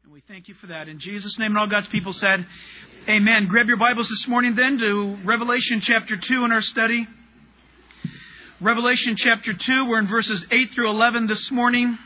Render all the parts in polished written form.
And we thank you for that. In Jesus' name, and all God's people said, Amen. Grab your Bibles this morning then to Revelation chapter 2 in our study. Revelation chapter 2, we're in verses 8 through 11 this morning.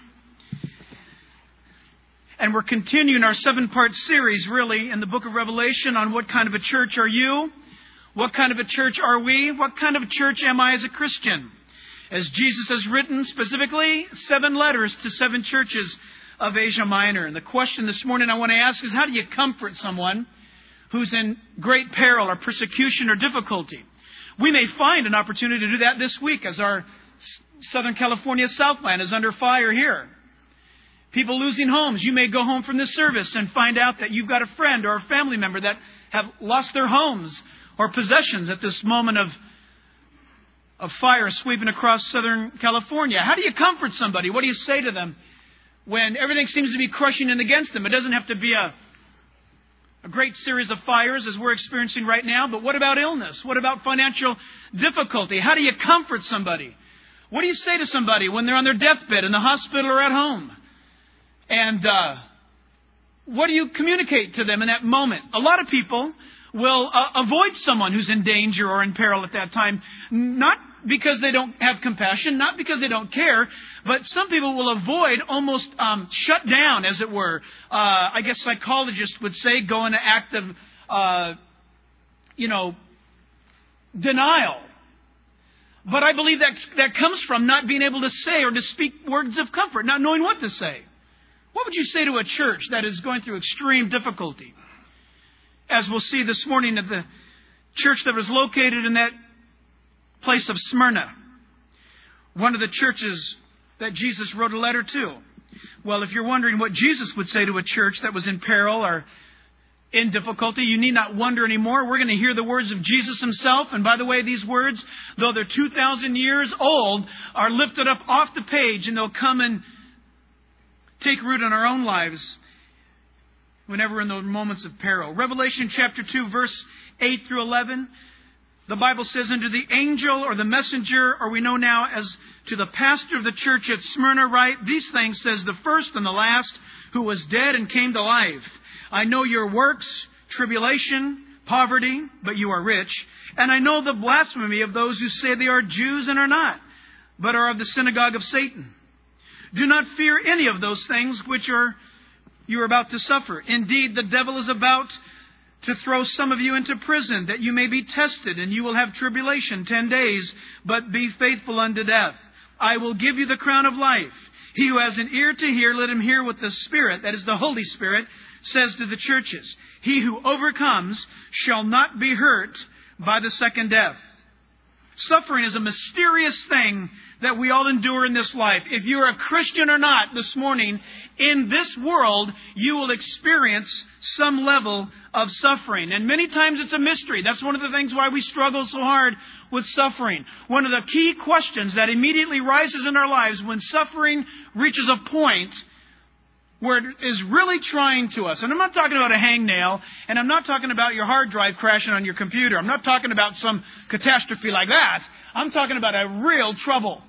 And we're continuing our 7-part series, really, in the book of Revelation on what kind of a church are you? What kind of a church are we? What kind of a church am I as a Christian? As Jesus has written specifically 7 letters to 7 churches of Asia Minor. And the question this morning I want to ask is, how do you comfort someone who's in great peril or persecution or difficulty? We may find an opportunity to do that this week as our Southern California Southland is under fire here. People losing homes. You may go home from this service and find out that you've got a friend or a family member that have lost their homes or possessions at this moment of fire sweeping across Southern California. How do you comfort somebody? What do you say to them when everything seems to be crushing in against them? It doesn't have to be a great series of fires as we're experiencing right now, but what about illness? What about financial difficulty? How do you comfort somebody? What do you say to somebody when they're on their deathbed in the hospital or at home? And what do you communicate to them in that moment? A lot of people will avoid someone who's in danger or in peril at that time, not because they don't have compassion, not because they don't care, but some people will avoid, almost shut down, as it were. I guess psychologists would say go into act of, denial. But I believe that comes from not being able to say or to speak words of comfort, not knowing what to say. What would you say to a church that is going through extreme difficulty? As we'll see this morning at the church that was located in that place of Smyrna, one of the churches that Jesus wrote a letter to. Well, if you're wondering what Jesus would say to a church that was in peril or in difficulty, you need not wonder anymore. We're going to hear the words of Jesus himself. And by the way, these words, though they're 2,000 years old, are lifted up off the page, and they'll come and take root in our own lives whenever we're in those moments of peril. Revelation chapter 2, verse 8 through 11. The Bible says, unto the angel or the messenger, or we know now as to the pastor of the church at Smyrna write, these things says the first and the last, who was dead and came to life. I know your works, tribulation, poverty, but you are rich. And I know the blasphemy of those who say they are Jews and are not, but are of the synagogue of Satan. Do not fear any of those things which you are about to suffer. Indeed, the devil is about to throw some of you into prison, that you may be tested, and you will have tribulation 10 days, but be faithful unto death. I will give you the crown of life. He who has an ear to hear, let him hear what the Spirit, that is the Holy Spirit, says to the churches. He who overcomes shall not be hurt by the second death. Suffering is a mysterious thing that we all endure in this life. If you're a Christian or not this morning, in this world, you will experience some level of suffering. And many times it's a mystery. That's one of the things why we struggle so hard with suffering. One of the key questions that immediately rises in our lives when suffering reaches a point where it is really trying to us. And I'm not talking about a hangnail, and I'm not talking about your hard drive crashing on your computer. I'm not talking about some catastrophe like that. I'm talking about a real trouble.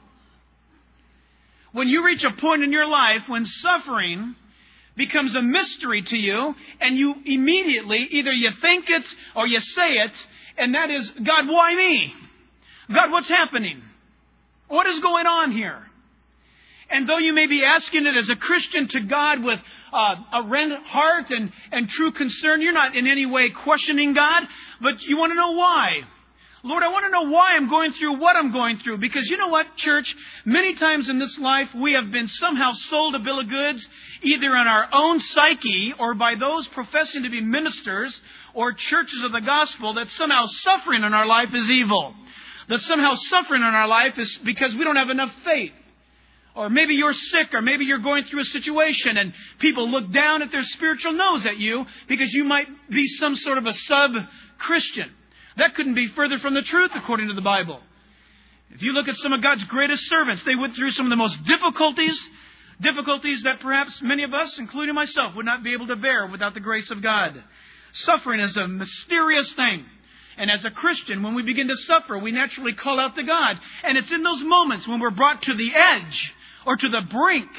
When you reach a point in your life when suffering becomes a mystery to you, and you immediately, either you think it or you say it, and that is, God, why me? God, what's happening? What is going on here? And though you may be asking it as a Christian to God with a rent heart and true concern, you're not in any way questioning God, but you want to know why. Lord, I want to know why I'm going through what I'm going through. Because you know what, church? Many times in this life, we have been somehow sold a bill of goods, either in our own psyche or by those professing to be ministers or churches of the gospel, that somehow suffering in our life is evil. That somehow suffering in our life is because we don't have enough faith. Or maybe you're sick, or maybe you're going through a situation and people look down at their spiritual nose at you because you might be some sort of a sub-Christian. That couldn't be further from the truth according to the Bible. If you look at some of God's greatest servants, they went through some of the most difficulties that perhaps many of us, including myself, would not be able to bear without the grace of God. Suffering is a mysterious thing. And as a Christian, when we begin to suffer, we naturally call out to God. And it's in those moments when we're brought to the edge or to the brink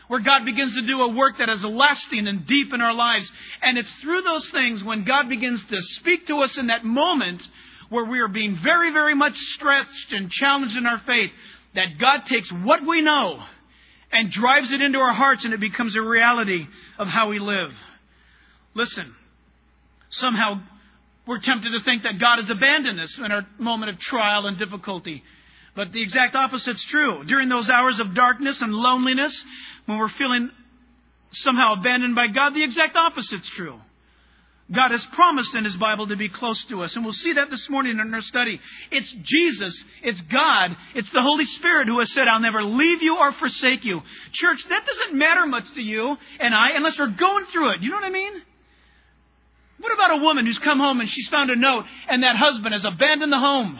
where God begins to do a work that is lasting and deep in our lives. And it's through those things when God begins to speak to us in that moment where we are being very, very much stretched and challenged in our faith, that God takes what we know and drives it into our hearts, and it becomes a reality of how we live. Listen, somehow we're tempted to think that God has abandoned us in our moment of trial and difficulty. But the exact opposite's true. During those hours of darkness and loneliness, when we're feeling somehow abandoned by God, the exact opposite's true. God has promised in His Bible to be close to us. And we'll see that this morning in our study. It's Jesus, it's God, it's the Holy Spirit who has said, I'll never leave you or forsake you. Church, that doesn't matter much to you and I unless we're going through it. You know what I mean? What about a woman who's come home and she's found a note and that husband has abandoned the home?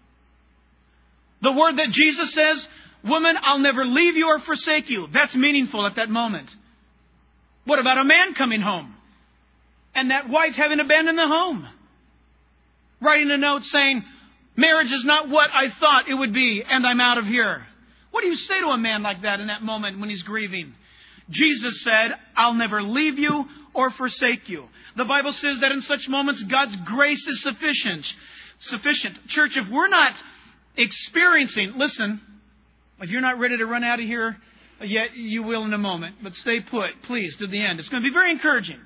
The word that Jesus says, woman, I'll never leave you or forsake you. That's meaningful at that moment. What about a man coming home and that wife having abandoned the home? Writing a note saying, marriage is not what I thought it would be and I'm out of here. What do you say to a man like that in that moment when he's grieving? Jesus said, I'll never leave you or forsake you. The Bible says that in such moments, God's grace is sufficient. Church, if we're not experiencing, listen, if you're not ready to run out of here yet, you will in a moment. But stay put, please, to the end. It's going to be very encouraging.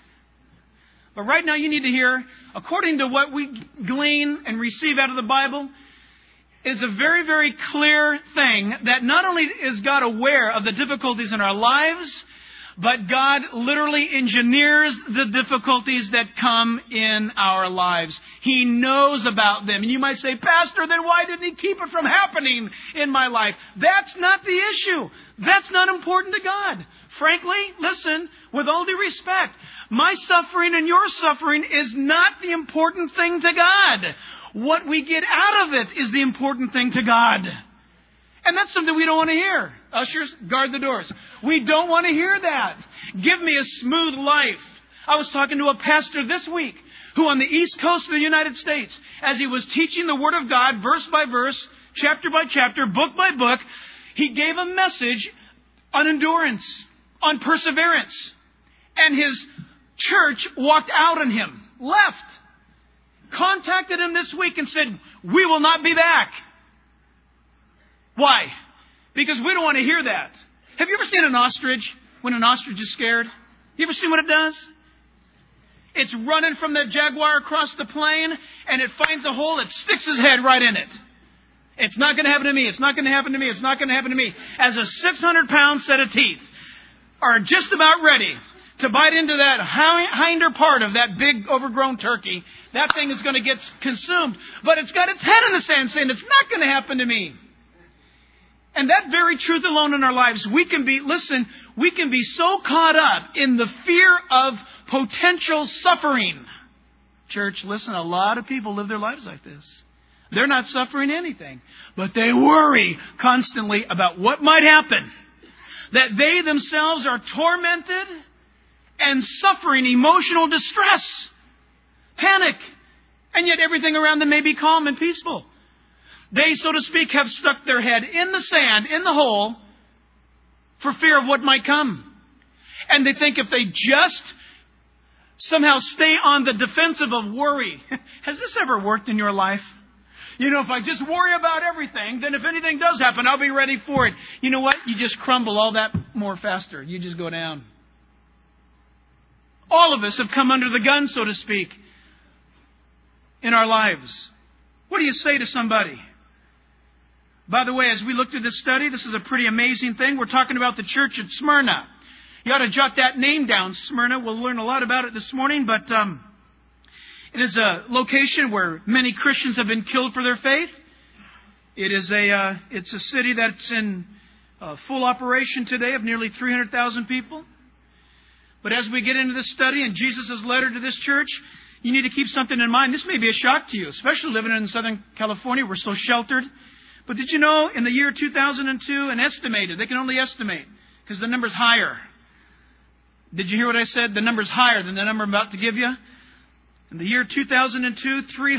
But right now you need to hear, according to what we glean and receive out of the Bible, is a very, very clear thing that not only is God aware of the difficulties in our lives, but God literally engineers the difficulties that come in our lives. He knows about them. And you might say, Pastor, then why didn't He keep it from happening in my life? That's not the issue. That's not important to God. Frankly, listen, with all due respect, my suffering and your suffering is not the important thing to God. What we get out of it is the important thing to God. And that's something we don't want to hear. Ushers, guard the doors. We don't want to hear that. Give me a smooth life. I was talking to a pastor this week who on the East Coast of the United States, as he was teaching the Word of God, verse by verse, chapter by chapter, book by book, he gave a message on endurance, on perseverance. And his church walked out on him, left, contacted him this week and said, we will not be back. Why? Because we don't want to hear that. Have you ever seen an ostrich when an ostrich is scared? You ever seen what it does? It's running from the jaguar across the plain and it finds a hole, it sticks his head right in it. It's not going to happen to me. It's not going to happen to me. It's not going to happen to me. As a 600-pound set of teeth are just about ready to bite into that hinder part of that big overgrown turkey, that thing is going to get consumed. But it's got its head in the sand saying, it's not going to happen to me. And that very truth alone in our lives, we can be so caught up in the fear of potential suffering. Church, listen, a lot of people live their lives like this. They're not suffering anything, but they worry constantly about what might happen. That they themselves are tormented and suffering emotional distress, panic, and yet everything around them may be calm and peaceful. They, so to speak, have stuck their head in the sand, in the hole, for fear of what might come. And they think if they just somehow stay on the defensive of worry. Has this ever worked in your life? You know, if I just worry about everything, then if anything does happen, I'll be ready for it. You know what? You just crumble all that more faster. You just go down. All of us have come under the gun, so to speak, in our lives. What do you say to somebody? By the way, as we look through this study, this is a pretty amazing thing. We're talking about the church at Smyrna. You ought to jot that name down, Smyrna. We'll learn a lot about it this morning, but it is a location where many Christians have been killed for their faith. It's a city that's in full operation today of nearly 300,000 people. But as we get into this study and Jesus' letter to this church, you need to keep something in mind. This may be a shock to you, especially living in Southern California. We're so sheltered. But did you know in the year 2002, they can only estimate because the number's higher. Did you hear what I said? The number's higher than the number I'm about to give you. In the year 2002,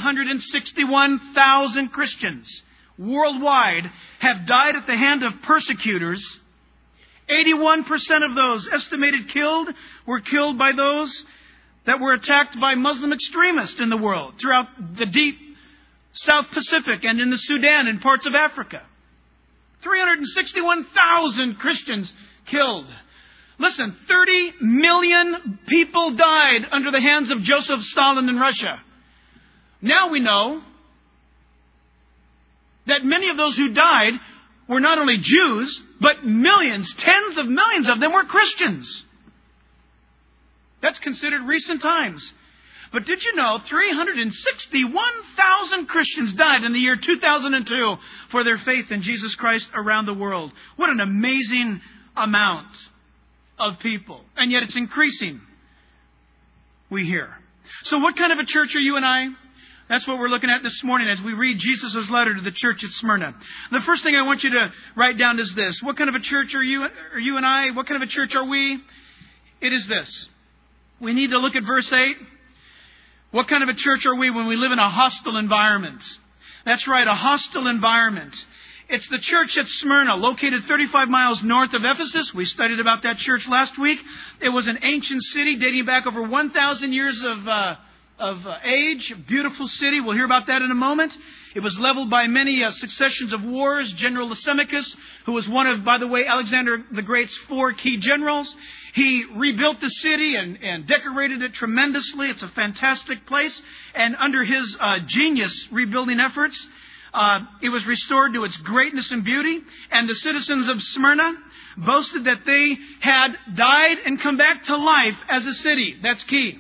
361,000 Christians worldwide have died at the hand of persecutors 81% of those estimated killed were killed by those that were attacked by Muslim extremists in the world, throughout the deep South Pacific and in the Sudan and parts of Africa. 361,000 Christians killed. Listen, 30 million people died under the hands of Joseph Stalin in Russia. Now we know that many of those who died were not only Jews, but millions, tens of millions of them were Christians. That's considered recent times. But did you know 361,000 Christians died in the year 2002 for their faith in Jesus Christ around the world? What an amazing amount of people. And yet it's increasing, we hear. So what kind of a church are you and I? That's what we're looking at this morning as we read Jesus' letter to the church at Smyrna. The first thing I want you to write down is this. What kind of a church are you and I? What kind of a church are we? It is this. We need to look at verse 8. What kind of a church are we when we live in a hostile environment? That's right, a hostile environment. It's the church at Smyrna, located 35 miles north of Ephesus. We studied about that church last week. It was an ancient city dating back over 1,000 years of age. A beautiful city. We'll hear about that in a moment. It was leveled by many successions of wars. General Lysimachus, who was one of, by the way, Alexander the Great's 4 key generals. He rebuilt the city and decorated it tremendously. It's a fantastic place. And under his genius rebuilding efforts, it was restored to its greatness and beauty. And the citizens of Smyrna boasted that they had died and come back to life as a city. That's key.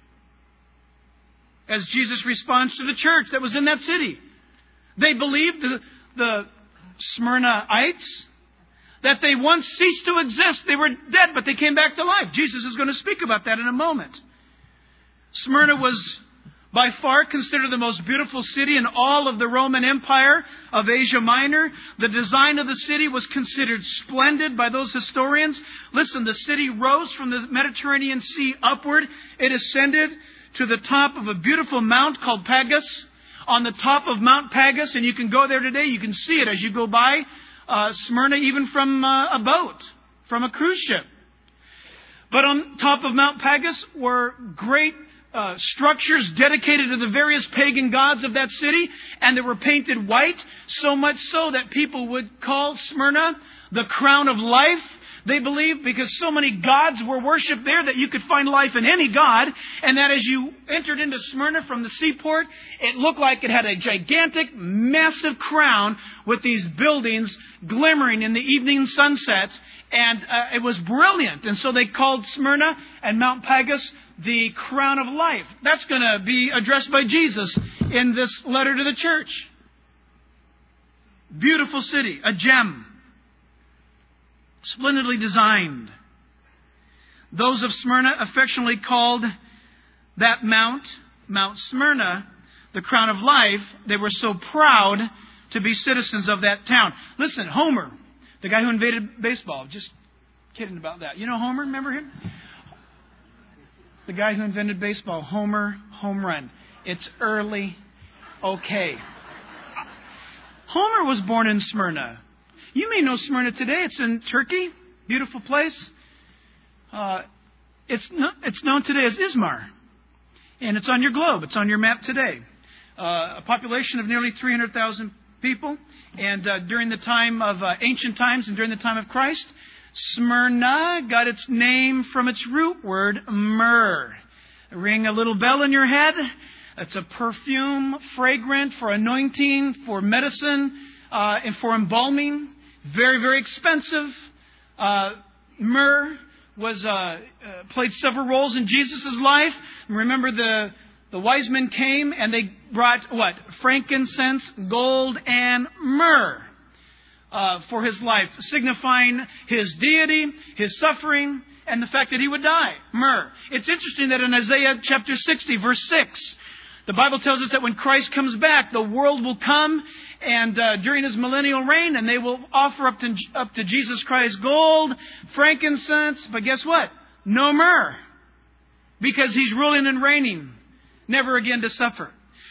As Jesus responds to the church that was in that city. They believed, the Smyrnaites, that they once ceased to exist. They were dead, but they came back to life. Jesus is going to speak about that in a moment. Smyrna was by far considered the most beautiful city in all of the Roman Empire of Asia Minor. The design of the city was considered splendid by those historians. Listen, the city rose from the Mediterranean Sea upward. It ascended to the top of a beautiful mount called Pagus. On the top of Mount Pagus, and you can go there today, you can see it as you go by Smyrna, even from a boat, from a cruise ship. But on top of Mount Pagus were great structures dedicated to the various pagan gods of that city, and they were painted white, so much so that people would call Smyrna the crown of life. They believed because so many gods were worshipped there that you could find life in any god. And that as you entered into Smyrna from the seaport, it looked like it had a gigantic, massive crown with these buildings glimmering in the evening sunset. And it was brilliant. And so they called Smyrna and Mount Pagus the crown of life. That's going to be addressed by Jesus in this letter to the church. Beautiful city, a gem. Splendidly designed. Those of Smyrna affectionately called that Mount Smyrna, the crown of life. They were so proud to be citizens of that town. Listen, Homer, the guy who invented baseball, just kidding about that. You know Homer? Remember him? The guy who invented baseball, Homer, home run. It's early. Okay. Homer was born in Smyrna. You may know Smyrna today. It's in Turkey. Beautiful place. It's known today as Izmir. And it's on your globe. It's on your map today. A population of nearly 300,000 people. And during the time of ancient times and during the time of Christ, Smyrna got its name from its root word, myrrh. Ring a little bell in your head. It's a perfume, fragrant, for anointing, for medicine, and for embalming. Very, very expensive. Myrrh was played several roles in Jesus' life. Remember, the wise men came and they brought what? Frankincense, gold, and myrrh for his life, signifying his deity, his suffering, and the fact that he would die. Myrrh. It's interesting that in Isaiah chapter 60, verse 6, the Bible tells us that when Christ comes back, the world will come and during his millennial reign, and they will offer up to Jesus Christ gold, frankincense, but guess what? No myrrh. Because he's ruling and reigning, never again to suffer.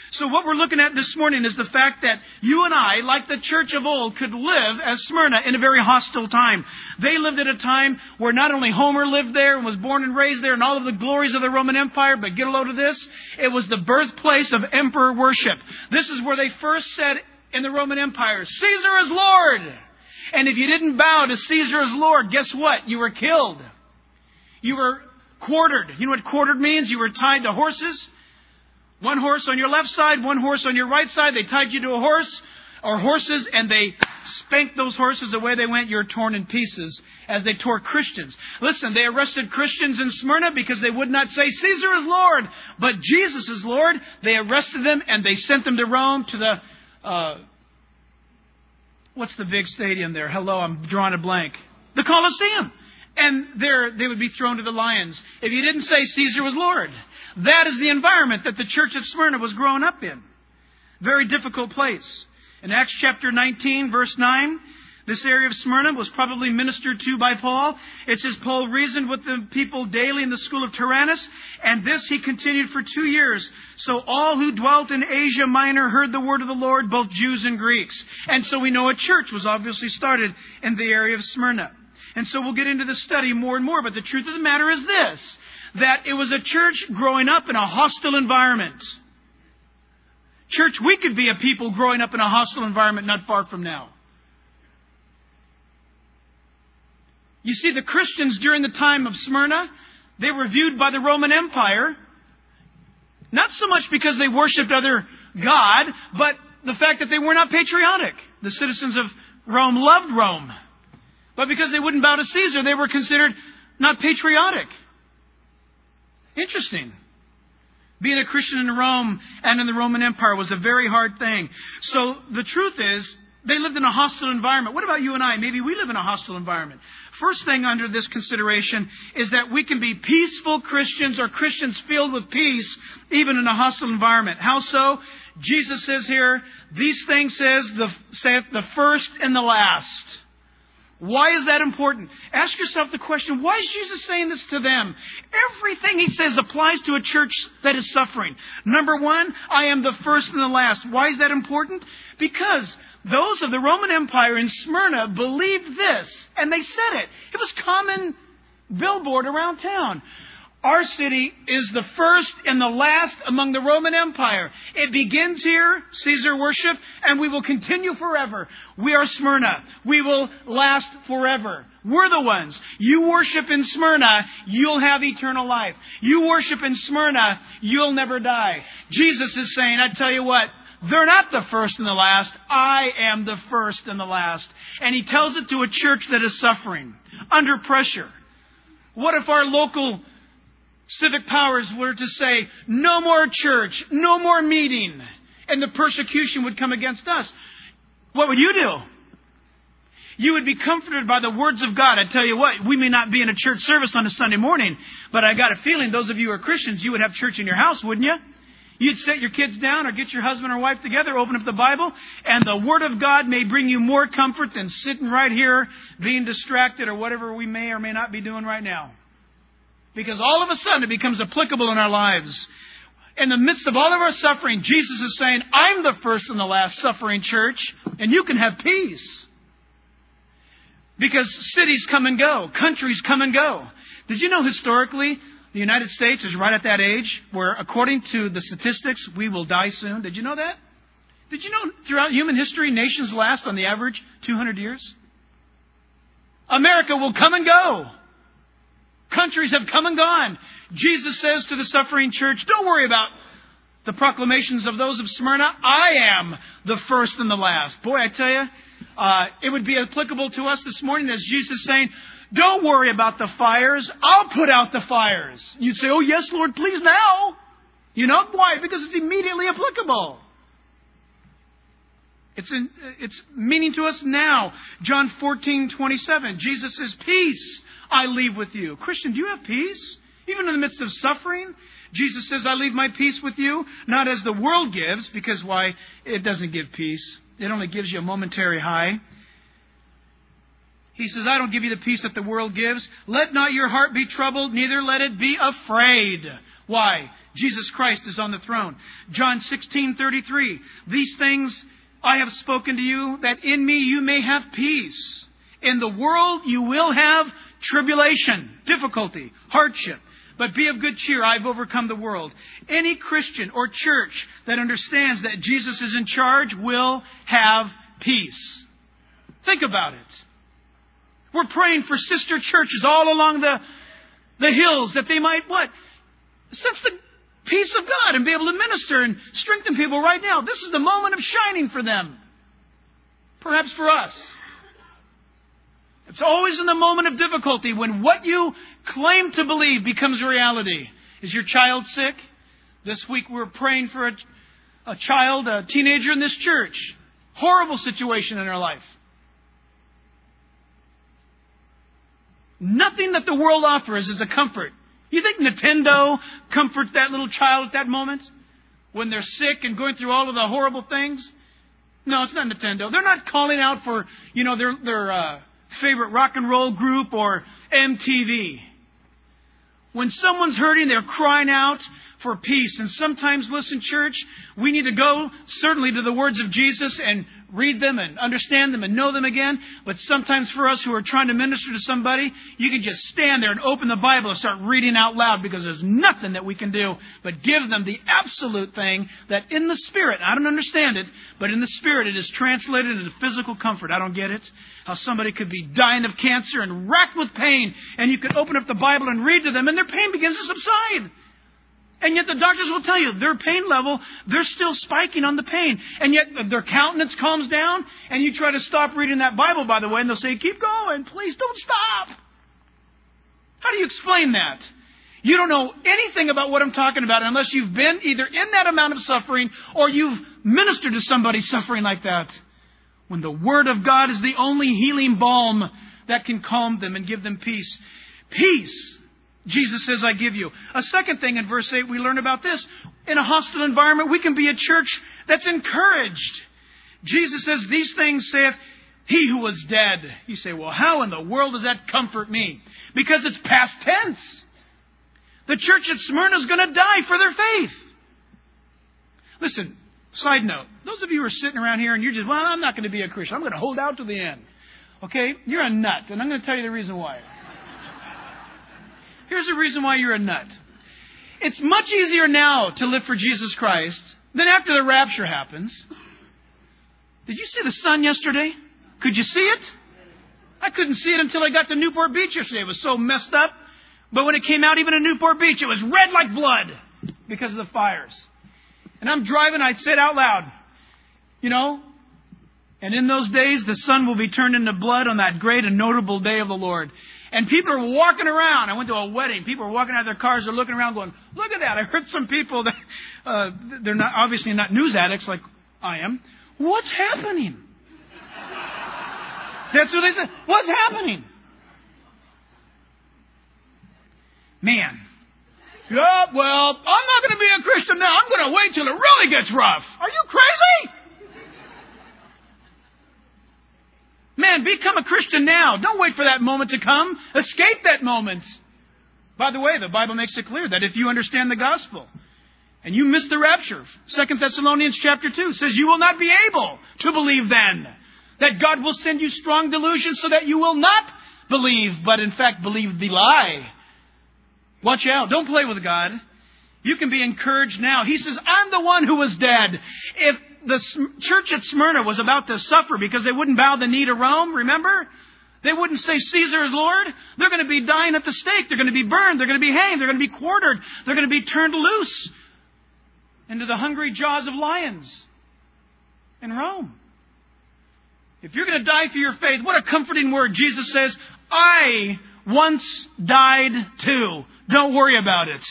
So what we're looking at this morning is the fact that you and I, like the church of old, could live as Smyrna in a very hostile time. They lived at a time where not only Homer lived there and was born and raised there and all of the glories of the Roman Empire, but get a load of this, it was the birthplace of emperor worship. This is where they first said in the Roman Empire, Caesar is Lord. And if you didn't bow to Caesar as Lord, guess what? You were killed. You were quartered. You know what quartered means? You were tied to horses. One horse on your left side, one horse on your right side. They tied you to a horse or horses, and they spanked those horses. Away they went. You're torn in pieces as they tore Christians. Listen, they arrested Christians in Smyrna because they would not say, Caesar is Lord, but Jesus is Lord. They arrested them, and they sent them to Rome, to the, what's the big stadium there? Hello, I'm drawing a blank. The Colosseum. And there they would be thrown to the lions if you didn't say Caesar was Lord. That is the environment that the church of Smyrna was growing up in. Very difficult place. In Acts chapter 19, verse 9, this area of Smyrna was probably ministered to by Paul. It says, Paul reasoned with the people daily in the school of Tyrannus, and this he continued for 2 years. So all who dwelt in Asia Minor heard the word of the Lord, both Jews and Greeks. And so we know a church was obviously started in the area of Smyrna. And so we'll get into the study more and more. But the truth of the matter is this, that it was a church growing up in a hostile environment. Church, we could be a people growing up in a hostile environment not far from now. You see, the Christians during the time of Smyrna, they were viewed by the Roman Empire, not so much because they worshipped other God, but the fact that they were not patriotic. The citizens of Rome loved Rome. But because they wouldn't bow to Caesar, they were considered not patriotic. Interesting. Being a Christian in Rome and in the Roman Empire was a very hard thing. So the truth is, they lived in a hostile environment. What about you and I? Maybe we live in a hostile environment. First thing under this consideration is that we can be peaceful Christians or Christians filled with peace even in a hostile environment. How so? Jesus says here, these things saith the first and the last. Why is that important? Ask yourself the question, why is Jesus saying this to them? Everything he says applies to a church that is suffering. Number one, I am the first and the last. Why is that important? Because those of the Roman Empire in Smyrna believed this, and they said it. It was common billboard around town. Our city is the first and the last among the Roman Empire. It begins here, Caesar worship, and we will continue forever. We are Smyrna. We will last forever. We're the ones. You worship in Smyrna, you'll have eternal life. You worship in Smyrna, you'll never die. Jesus is saying, I tell you what, they're not the first and the last. I am the first and the last. And he tells it to a church that is suffering, under pressure. What if our local civic powers were to say, no more church, no more meeting, and the persecution would come against us? What would you do? You would be comforted by the words of God. I tell you what, we may not be in a church service on a Sunday morning, but I got a feeling those of you who are Christians, you would have church in your house, wouldn't you? You'd set your kids down or get your husband or wife together, open up the Bible, and the Word of God may bring you more comfort than sitting right here being distracted or whatever we may or may not be doing right now. Because all of a sudden it becomes applicable in our lives. In the midst of all of our suffering, Jesus is saying, I'm the first and the last suffering church, and you can have peace. Because cities come and go. Countries come and go. Did you know historically the United States is right at that age where, according to the statistics, we will die soon? Did you know that? Did you know throughout human history, nations last on the average 200 years? America will come and go. Countries have come and gone. Jesus says to the suffering church, don't worry about the proclamations of those of Smyrna. I am the first and the last. Boy, I tell you, it would be applicable to us this morning as Jesus is saying, don't worry about the fires. I'll put out the fires. You'd say, oh yes, Lord, please now. You know why? Because it's immediately applicable. It's meaning to us now. John 14:27. Jesus says, peace I leave with you. Christian, do you have peace? Even in the midst of suffering? Jesus says, I leave my peace with you, not as the world gives, because why? It doesn't give peace. It only gives you a momentary high. He says, I don't give you the peace that the world gives. Let not your heart be troubled, neither let it be afraid. Why? Jesus Christ is on the throne. John 16:33. These things I have spoken to you, that in me you may have peace. In the world you will have tribulation, difficulty, hardship. But be of good cheer, I've overcome the world. Any Christian or church that understands that Jesus is in charge will have peace. Think about it. We're praying for sister churches all along the hills that they might, sense the peace of God and be able to minister and strengthen people right now. This is the moment of shining for them. Perhaps for us. It's always in the moment of difficulty when what you claim to believe becomes reality. Is your child sick? This week we're praying for a child, a teenager in this church. Horrible situation in her life. Nothing that the world offers is a comfort. You think Nintendo comforts that little child at that moment? When they're sick and going through all of the horrible things? No, it's not Nintendo. They're not calling out for, their favorite rock and roll group or MTV. When someone's hurting, they're crying out for peace. And sometimes, listen, church, we need to go certainly to the words of Jesus and read them and understand them and know them again. But sometimes for us who are trying to minister to somebody, you can just stand there and open the Bible and start reading out loud, because there's nothing that we can do but give them the absolute thing that in the Spirit, I don't understand it, but in the Spirit it is translated into physical comfort. I don't get it. How somebody could be dying of cancer and racked with pain, and you could open up the Bible and read to them and their pain begins to subside. And yet the doctors will tell you their pain level, they're still spiking on the pain. And yet their countenance calms down, and you try to stop reading that Bible, by the way, and they'll say, keep going, please don't stop. How do you explain that? You don't know anything about what I'm talking about unless you've been either in that amount of suffering or you've ministered to somebody suffering like that. When the Word of God is the only healing balm that can calm them and give them peace. Peace. Jesus says, I give you. A second thing in verse 8, we learn about this. In a hostile environment, we can be a church that's encouraged. Jesus says, these things saith he who was dead. You say, well, how in the world does that comfort me? Because it's past tense. The church at Smyrna is going to die for their faith. Listen, side note. Those of you who are sitting around here and you're just, well, I'm not going to be a Christian. I'm going to hold out to the end. Okay? You're a nut. And I'm going to tell you the reason why. Here's the reason why you're a nut. It's much easier now to live for Jesus Christ than after the rapture happens. Did you see the sun yesterday? Could you see it? I couldn't see it until I got to Newport Beach yesterday. It was so messed up. But when it came out, even in Newport Beach, it was red like blood because of the fires. And I'm driving, I said out loud, and in those days the sun will be turned into blood on that great and notable day of the Lord. And people are walking around. I went to a wedding. People are walking out of their cars. They're looking around going, look at that. I heard some people that they're not obviously not news addicts like I am. What's happening? That's what they said. What's happening? Man. Yeah, well, I'm not going to be a Christian now. I'm going to wait till it really gets rough. Are you crazy? Man, become a Christian now. Don't wait for that moment to come. Escape that moment. By the way, the Bible makes it clear that if you understand the gospel and you miss the rapture, 2 Thessalonians chapter 2 says you will not be able to believe then. That God will send you strong delusion so that you will not believe, but in fact believe the lie. Watch out. Don't play with God. You can be encouraged now. He says, I'm the one who was dead. If the church at Smyrna was about to suffer because they wouldn't bow the knee to Rome, remember? They wouldn't say Caesar is Lord. They're going to be dying at the stake. They're going to be burned. They're going to be hanged. They're going to be quartered. They're going to be turned loose into the hungry jaws of lions in Rome. If you're going to die for your faith, what a comforting word. Jesus says, I once died too. Don't worry about it.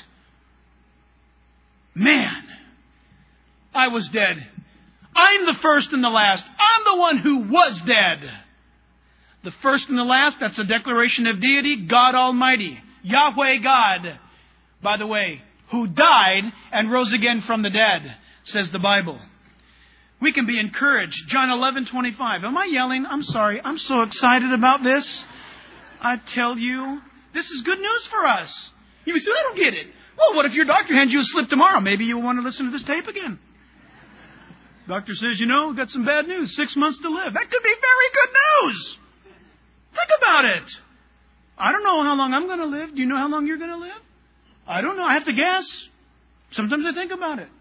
Man, I was dead. I'm the first and the last. I'm the one who was dead. The first and the last, that's a declaration of deity, God Almighty, Yahweh God, by the way, who died and rose again from the dead, says the Bible. We can be encouraged. John 11:25. Am I yelling? I'm sorry. I'm so excited about this. I tell you, this is good news for us. You say, I don't get it. Well, what if your doctor hands you a slip tomorrow? Maybe you'll want to listen to this tape again. Doctor says, got some bad news. 6 months to live. That could be very good news. Think about it. I don't know how long I'm going to live. Do you know how long you're going to live? I don't know. I have to guess. Sometimes I think about it.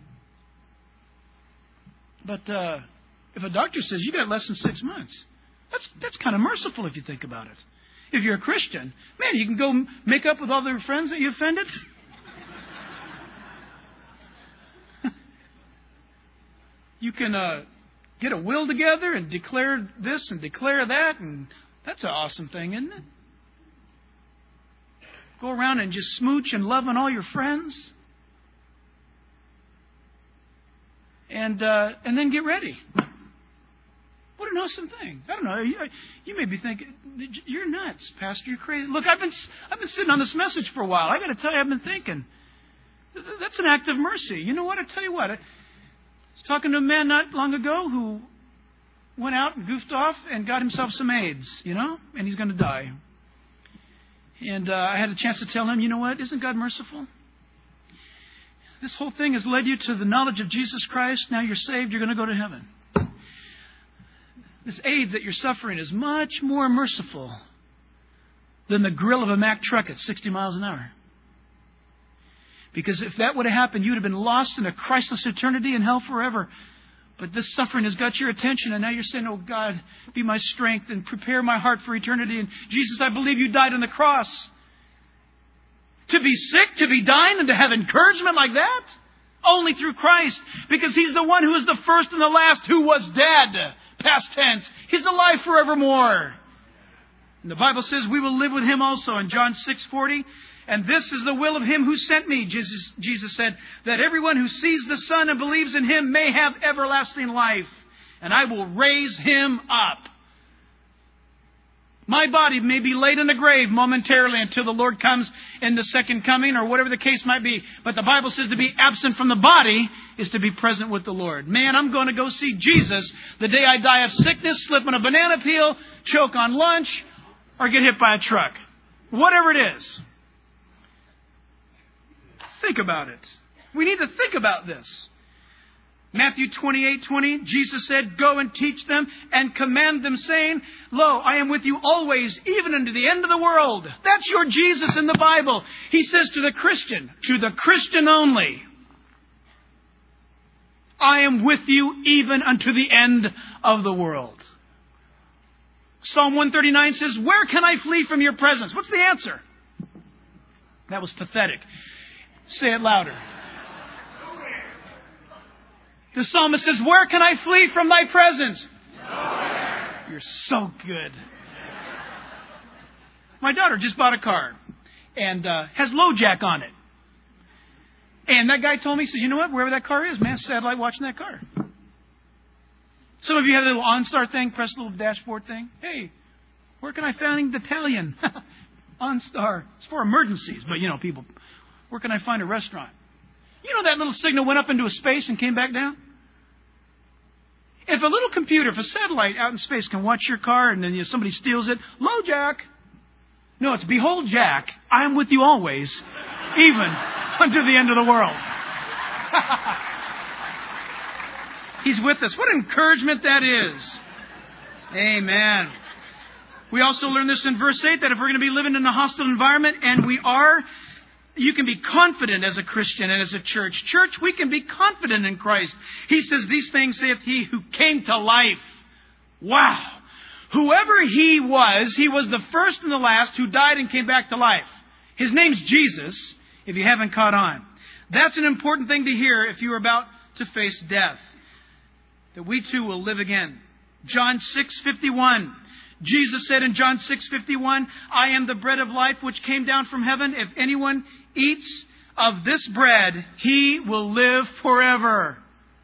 But if a doctor says you got less than 6 months, that's kind of merciful if you think about it. If you're a Christian, man, you can go make up with all their friends that you offended. You can get a will together and declare this and declare that, and that's an awesome thing, isn't it? Go around and just smooch and love on all your friends. And then get ready. What an awesome thing. I don't know. You may be thinking, you're nuts, Pastor. You're crazy. Look, I've been sitting on this message for a while. I got to tell you, I've been thinking. That's an act of mercy. You know what? I tell you what. I was talking to a man not long ago who went out and goofed off and got himself some AIDS, and he's going to die. And I had a chance to tell him, you know what? Isn't God merciful? This whole thing has led you to the knowledge of Jesus Christ. Now you're saved. You're going to go to heaven. This AIDS that you're suffering is much more merciful than the grill of a Mack truck at 60 miles an hour. Because if that would have happened, you would have been lost in a Christless eternity in hell forever. But this suffering has got your attention, and now you're saying, oh God, be my strength and prepare my heart for eternity. And Jesus, I believe you died on the cross. To be sick, to be dying, and to have encouragement like that? Only through Christ. Because He's the one who is the first and the last, who was dead. Past tense. He's alive forevermore. And the Bible says we will live with Him also in John 6:40. And this is the will of Him who sent me, Jesus said, that everyone who sees the Son and believes in Him may have everlasting life. And I will raise him up. My body may be laid in the grave momentarily until the Lord comes in the second coming, or whatever the case might be. But the Bible says to be absent from the body is to be present with the Lord. Man, I'm going to go see Jesus the day I die of sickness, slip on a banana peel, choke on lunch, or get hit by a truck. Whatever it is. Think about it. We need to think about this. Matthew 28:20, Jesus said, go and teach them and command them, saying, lo, I am with you always, even unto the end of the world. That's your Jesus in the Bible. He says to the Christian only, I am with you even unto the end of the world. Psalm 139 says, where can I flee from your presence? What's the answer? That was pathetic. Say it louder. The psalmist says, where can I flee from thy presence? Nowhere. You're so good. My daughter just bought a car and has low jack on it. And that guy told me, he says, you know what? Wherever that car is, man, satellite watching that car. Some of you have a little OnStar thing, press a little dashboard thing. Hey, where can I find Italian? OnStar. It's for emergencies, but people, where can I find a restaurant? You know that little signal went up into a space and came back down? If a little computer, if a satellite out in space can watch your car and then somebody steals it, low jack. No, it's behold Jack, I am with you always, even unto the end of the world. He's with us. What encouragement that is. Amen. We also learn this in verse 8, that if we're going to be living in a hostile environment, and we are, you can be confident as a Christian and as a church. Church, we can be confident in Christ. He says, these things saith He who came to life. Wow. Whoever He was the first and the last who died and came back to life. His name's Jesus, if you haven't caught on. That's an important thing to hear if you're about to face death. That we too will live again. John 6:51. Jesus said in John 6:51, I am the bread of life which came down from heaven. If anyone eats of this bread, he will live forever.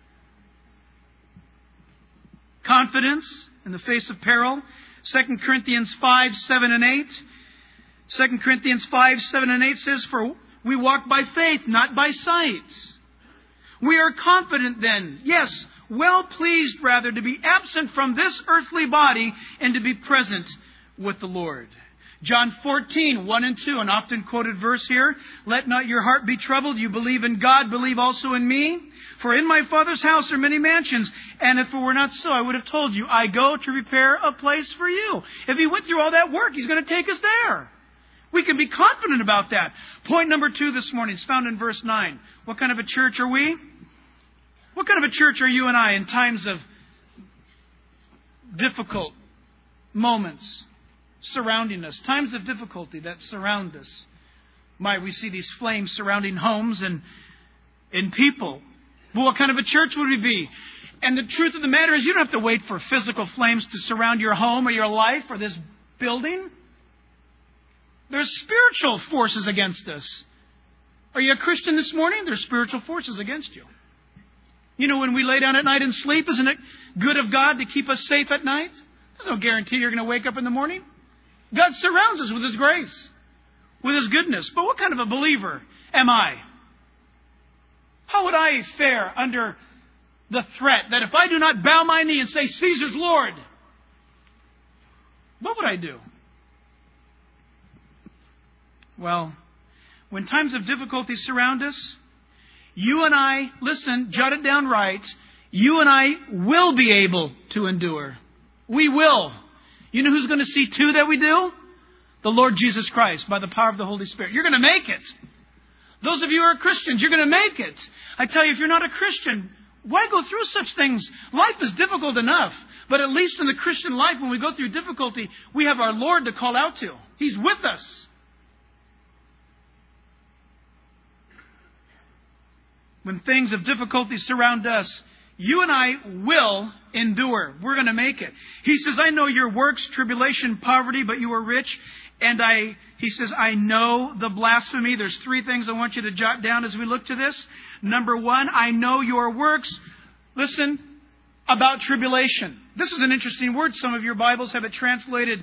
Confidence in the face of peril. 2 Corinthians 5:7 and 8. 2 Corinthians 5:7 and 8 says, for we walk by faith, not by sight. We are confident then, yes, well pleased rather to be absent from this earthly body and to be present with the Lord. John 14, 1 and 2, an often quoted verse here. Let not your heart be troubled. You believe in God, believe also in me. For in my Father's house are many mansions. And if it were not so, I would have told you, I go to prepare a place for you. If He went through all that work, He's going to take us there. We can be confident about that. Point number 2 this morning is found in verse 9. What kind of a church are we? What kind of a church are you and I in times of difficult moments surrounding us? Times of difficulty that surround us. We see these flames surrounding homes and people. But what kind of a church would we be? And the truth of the matter is, you don't have to wait for physical flames to surround your home or your life or this building. There's spiritual forces against us. Are you a Christian this morning? There's spiritual forces against you. You know, when we lay down at night and sleep, isn't it good of God to keep us safe at night? There's no guarantee you're going to wake up in the morning. God surrounds us with His grace, with His goodness. But what kind of a believer am I? How would I fare under the threat that if I do not bow my knee and say, Caesar's Lord, what would I do? Well, when times of difficulty surround us, you and I, listen, jot it down right, you and I will be able to endure. We will. You know who's going to see to that we do? The Lord Jesus Christ, by the power of the Holy Spirit. You're going to make it. Those of you who are Christians, you're going to make it. I tell you, if you're not a Christian, why go through such things? Life is difficult enough. But at least in the Christian life, when we go through difficulty, we have our Lord to call out to. He's with us. When things of difficulty surround us, you and I will endure. We're going to make it. He says, I know your works, tribulation, poverty, but you are rich. And he says, I know the blasphemy. There's 3 things I want you to jot down as we look to this. Number 1, I know your works. Listen, about tribulation. This is an interesting word. Some of your Bibles have it translated,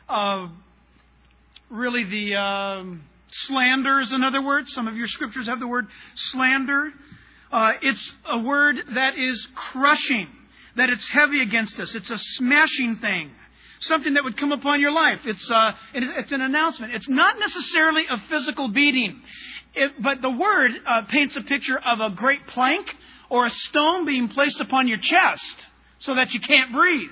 really the slanders, in other words. Some of your scriptures have the word slander. It's a word that is crushing, that it's heavy against us. It's a smashing thing. Something that would come upon your life. It's an announcement. It's not necessarily a physical beating. But the word paints a picture of a great plank or a stone being placed upon your chest so that you can't breathe.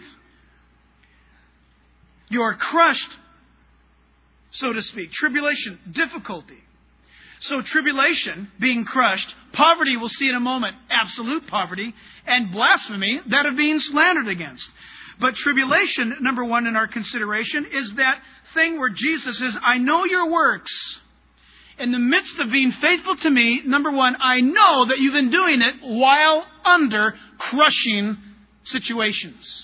You're crushed, so to speak. Tribulation, difficulty. So tribulation, being crushed, poverty, we'll see in a moment, absolute poverty, and blasphemy, that of being slandered against. But tribulation, number 1 in our consideration, is that thing where Jesus says, I know your works. In the midst of being faithful to me, number 1, I know that you've been doing it while under crushing situations.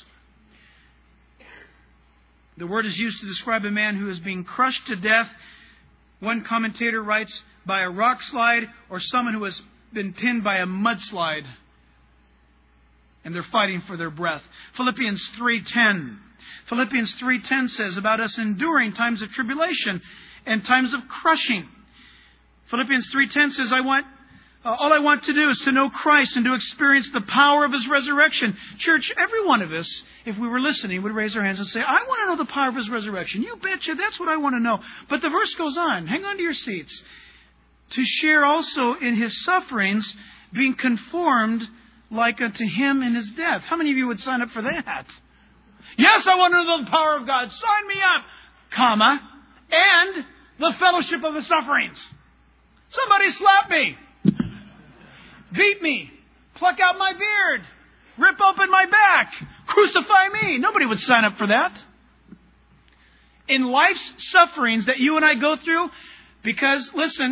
The word is used to describe a man who is being crushed to death. One commentator writes, by a rock slide, or someone who has been pinned by a mudslide. And they're fighting for their breath. Philippians 3:10. Philippians 3:10 says about us enduring times of tribulation and times of crushing. Philippians 3:10 says, all I want to do is to know Christ and to experience the power of His resurrection. Church, every one of us, if we were listening, would raise our hands and say, I want to know the power of His resurrection. You betcha, that's what I want to know. But the verse goes on. Hang on to your seats. To share also in His sufferings, being conformed like unto Him in His death. How many of you would sign up for that? Yes, I want to know the power of God. Sign me up, comma, and the fellowship of the sufferings. Somebody slap me. Beat me. Pluck out my beard. Rip open my back. Crucify me. Nobody would sign up for that. In life's sufferings that you and I go through, because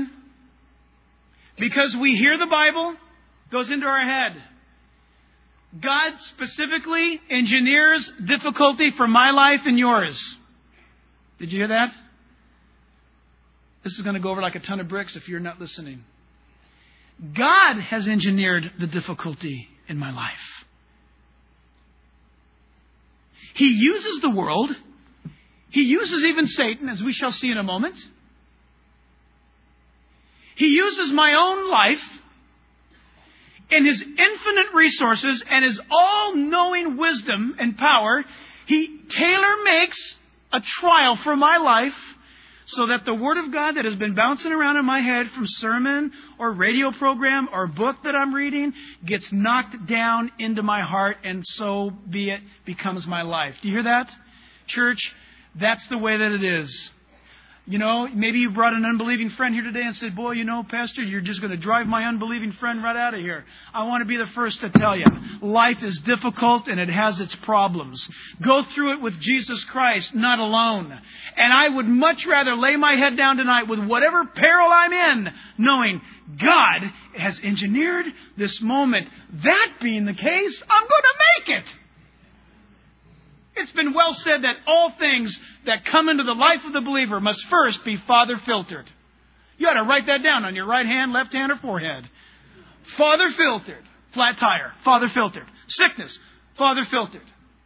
we hear the Bible, goes into our head. God specifically engineers difficulty for my life and yours. Did you hear that? This is going to go over like a ton of bricks if you're not listening. God has engineered the difficulty in my life. He uses the world. He uses even Satan, as we shall see in a moment. He uses my own life. In His infinite resources and His all-knowing wisdom and power, He tailor-makes a trial for my life so that the Word of God that has been bouncing around in my head from sermon or radio program or book that I'm reading gets knocked down into my heart, and so be it, becomes my life. Do you hear that? Church, that's the way that it is. You know, maybe you brought an unbelieving friend here today and said, boy, you know, Pastor, you're just going to drive my unbelieving friend right out of here. I want to be the first to tell you, life is difficult and it has its problems. Go through it with Jesus Christ, not alone. And I would much rather lay my head down tonight with whatever peril I'm in, knowing God has engineered this moment. That being the case, I'm going to make it. It's been well said that all things that come into the life of the believer must first be Father filtered. You ought to write that down on your right hand, left hand, or forehead. Father filtered. Flat tire. Father filtered. Sickness. Father filtered.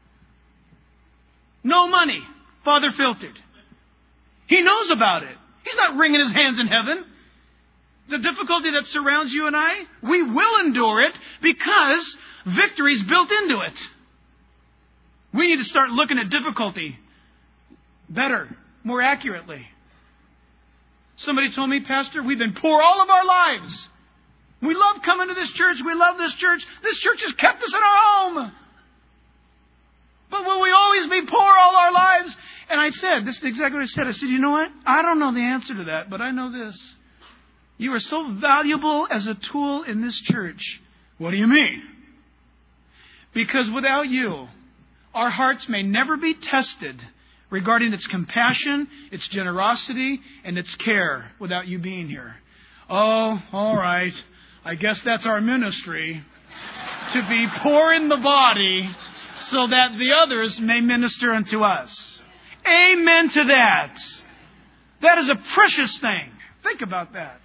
No money. Father filtered. He knows about it. He's not wringing his hands in heaven. The difficulty that surrounds you and I, we will endure it because victory's built into it. We need to start looking at difficulty better, more accurately. Somebody told me, Pastor, we've been poor all of our lives. We love coming to this church. We love this church. This church has kept us in our home. But will we always be poor all our lives? And I said, this is exactly what I said. I said, you know what? I don't know the answer to that, but I know this. You are so valuable as a tool in this church. What do you mean? Because without you, our hearts may never be tested regarding its compassion, its generosity, and its care without you being here. Oh, all right. I guess that's our ministry. To be poor in the body so that the others may minister unto us. Amen to that. That is a precious thing. Think about that.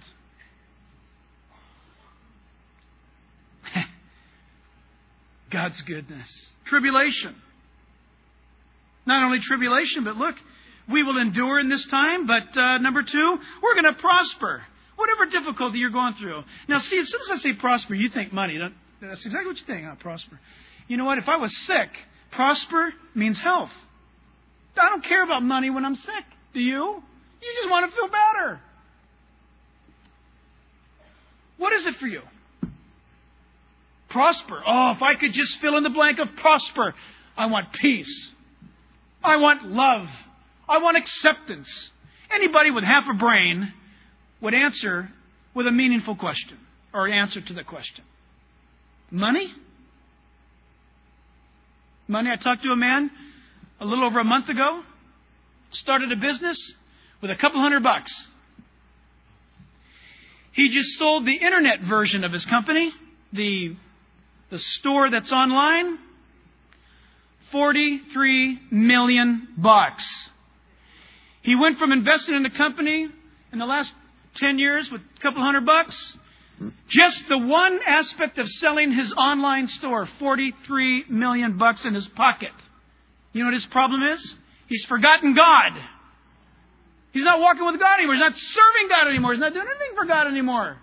God's goodness. Tribulation. Not only tribulation, but look, we will endure in this time, but number two, we're going to prosper. Whatever difficulty you're going through. Now, see, as soon as I say prosper, you think money. That's exactly what you think, prosper. You know what? If I was sick, prosper means health. I don't care about money when I'm sick. Do you? You just want to feel better. What is it for you? Prosper. Oh, if I could just fill in the blank of prosper. I want peace. I want love. I want acceptance. Anybody with half a brain would answer with a meaningful question or answer to the question. Money? Money. I talked to a man a little over a month ago. Started a business with a couple $100. He just sold the internet version of his company, the store that's online. $43 million. He went from investing in a company in the last 10 years with a couple $100. Just the one aspect of selling his online store, $43 million in his pocket. You know what his problem is? He's forgotten God. He's not walking with God anymore. He's not serving God anymore. He's not doing anything for God anymore.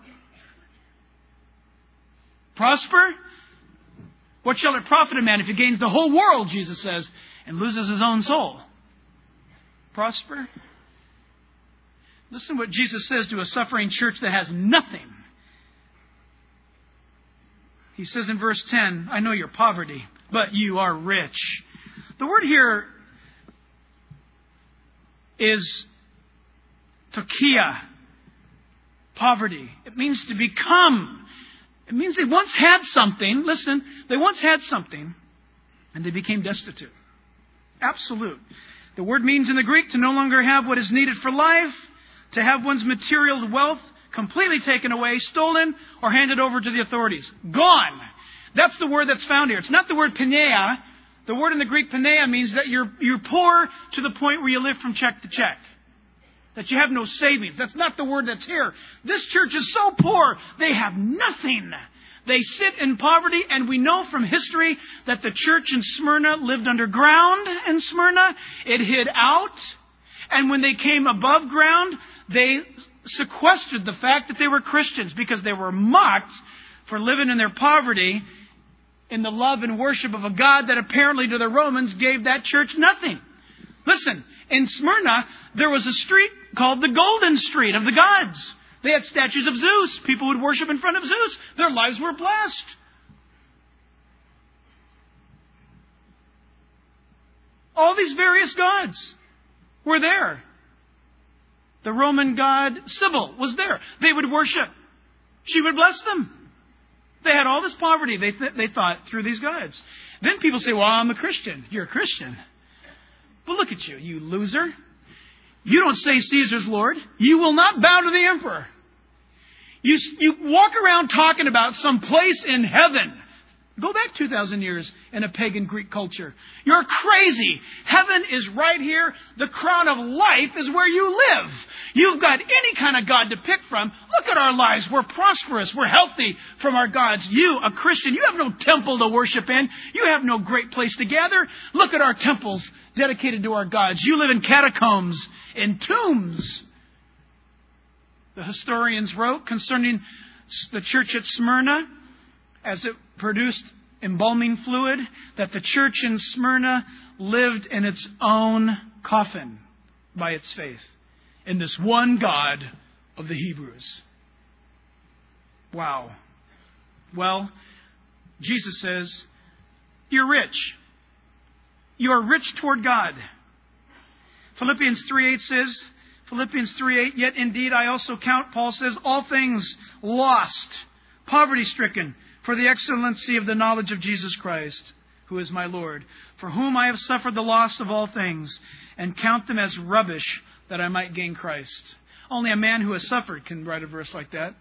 Prosper? What shall it profit a man if he gains the whole world, Jesus says, and loses his own soul? Prosper? Listen to what Jesus says to a suffering church that has nothing. He says in verse 10, I know your poverty, but you are rich. The word here is tokia, poverty. It means to become. It means they once had something. Listen, they once had something and they became destitute. Absolute. The word means in the Greek to no longer have what is needed for life, to have one's material wealth completely taken away, stolen, or handed over to the authorities. Gone. That's the word that's found here. It's not the word pineia. The word in the Greek pineia means that you're poor to the point where you live from check to check. That you have no savings. That's not the word that's here. This church is so poor, they have nothing. They sit in poverty, and we know from history that the church in Smyrna lived underground in Smyrna. It hid out. And when they came above ground, they sequestered the fact that they were Christians because they were mocked for living in their poverty in the love and worship of a God that apparently to the Romans gave that church nothing. Listen, in Smyrna, there was a street called the Golden Street of the Gods. They had statues of Zeus. People would worship in front of Zeus. Their lives were blessed. All these various gods were there. The Roman god Sybil was there. They would worship. She would bless them. They had all this poverty, they thought, through these gods. Then people say, well, I'm a Christian. You're a Christian. But look at you, you loser. You don't say Caesar's Lord. You will not bow to the emperor. You walk around talking about some place in heaven. Go back 2,000 years in a pagan Greek culture. You're crazy. Heaven is right here. The crown of life is where you live. You've got any kind of God to pick from. Look at our lives. We're prosperous. We're healthy from our gods. You, a Christian, you have no temple to worship in. You have no great place to gather. Look at our temples dedicated to our gods. You live in catacombs, in tombs. The historians wrote concerning the church at Smyrna, as it produced embalming fluid, that the church in Smyrna lived in its own coffin by its faith in this one God of the Hebrews. Wow. Well, Jesus says, you're rich. You are rich toward God. Philippians 3:8 says, yet indeed I also count, Paul says, all things lost, poverty-stricken, for the excellency of the knowledge of Jesus Christ, who is my Lord, for whom I have suffered the loss of all things, and count them as rubbish, that I might gain Christ. Only a man who has suffered can write a verse like that.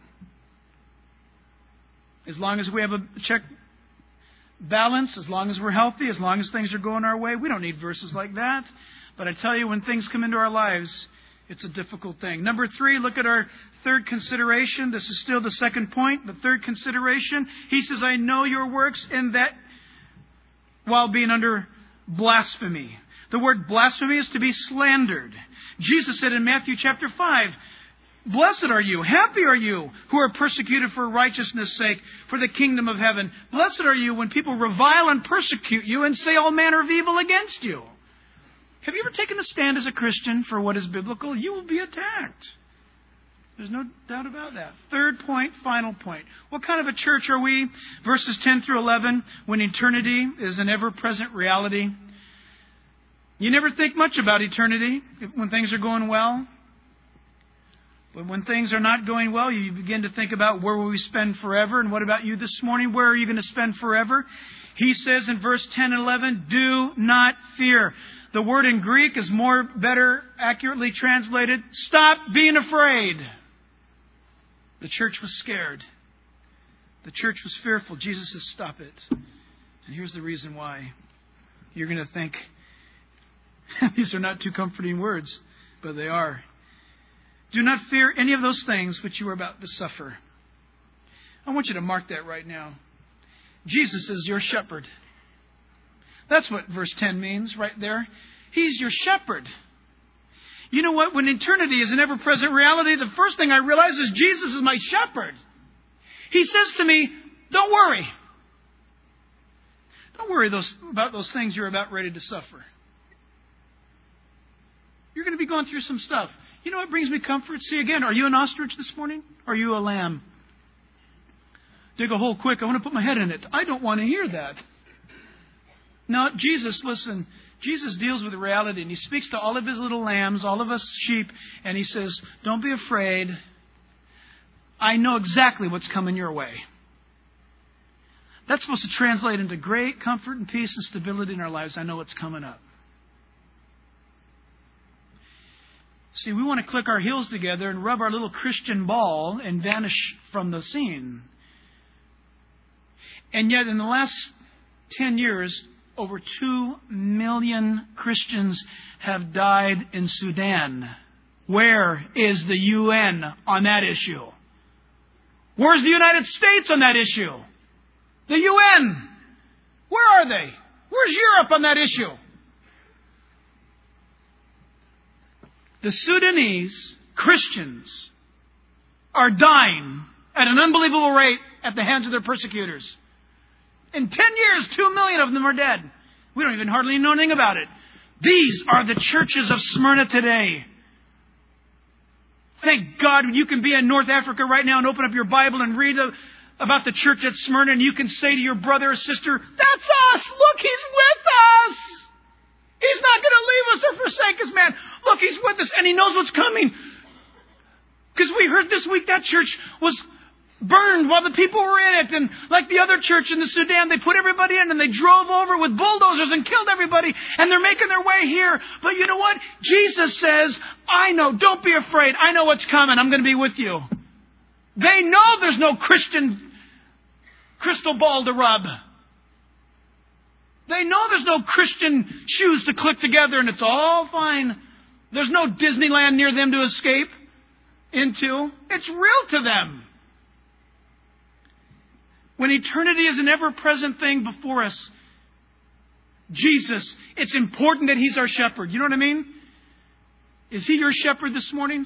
As long as we have a check balance, as long as we're healthy, as long as things are going our way, we don't need verses like that. But I tell you, when things come into our lives, it's a difficult thing. Number 3, look at our third consideration. This is still the second point. The third consideration. He says, I know your works, and that while being under blasphemy. The word blasphemy is to be slandered. Jesus said in Matthew chapter 5, blessed are you, happy are you, who are persecuted for righteousness' sake, for the kingdom of heaven. Blessed are you when people revile and persecute you and say all manner of evil against you. Have you ever taken a stand as a Christian for what is biblical? You will be attacked. There's no doubt about that. Third point, final point. What kind of a church are we? Verses 10 through 11, when eternity is an ever-present reality. You never think much about eternity when things are going well. But when things are not going well, you begin to think about where will we spend forever? And what about you this morning? Where are you going to spend forever? He says in verse 10 and 11, do not fear. The word in Greek is better accurately translated, stop being afraid. The church was scared. The church was fearful. Jesus says, stop it. And here's the reason why. You're going to think, these are not too comforting words, but they are. Do not fear any of those things which you are about to suffer. I want you to mark that right now. Jesus is your shepherd. That's what verse 10 means right there. He's your shepherd. You know what? When eternity is an ever-present reality, the first thing I realize is Jesus is my shepherd. He says to me, don't worry. Don't worry about those things you're about ready to suffer. You're going to be going through some stuff. You know what brings me comfort? See again, are you an ostrich this morning? Or are you a lamb? Dig a hole quick. I want to put my head in it. I don't want to hear that. Now, Jesus, listen, Jesus deals with reality, and He speaks to all of His little lambs, all of us sheep, and He says, don't be afraid. I know exactly what's coming your way. That's supposed to translate into great comfort and peace and stability in our lives. I know what's coming up. See, we want to click our heels together and rub our little Christian ball and vanish from the scene. And yet, in the last 10 years, over 2 million Christians have died in Sudan. Where is the UN on that issue? Where's the United States on that issue? The UN. Where are they? Where's Europe on that issue? The Sudanese Christians are dying at an unbelievable rate at the hands of their persecutors. In 10 years, 2 million of them are dead. We don't even hardly know anything about it. These are the churches of Smyrna today. Thank God you can be in North Africa right now and open up your Bible and read about the church at Smyrna, and you can say to your brother or sister, that's us! Look, He's with us! He's not going to leave us or forsake us, man. Look, He's with us, and He knows what's coming. Because we heard this week that church was burned while the people were in it. And like the other church in the Sudan, they put everybody in and they drove over with bulldozers and killed everybody. And they're making their way here. But you know what? Jesus says, I know, don't be afraid. I know what's coming. I'm going to be with you. They know there's no Christian crystal ball to rub. They know there's no Christian shoes to click together and it's all fine. There's no Disneyland near them to escape into. It's real to them. When eternity is an ever-present thing before us, Jesus, it's important that He's our shepherd. You know what I mean? Is He your shepherd this morning?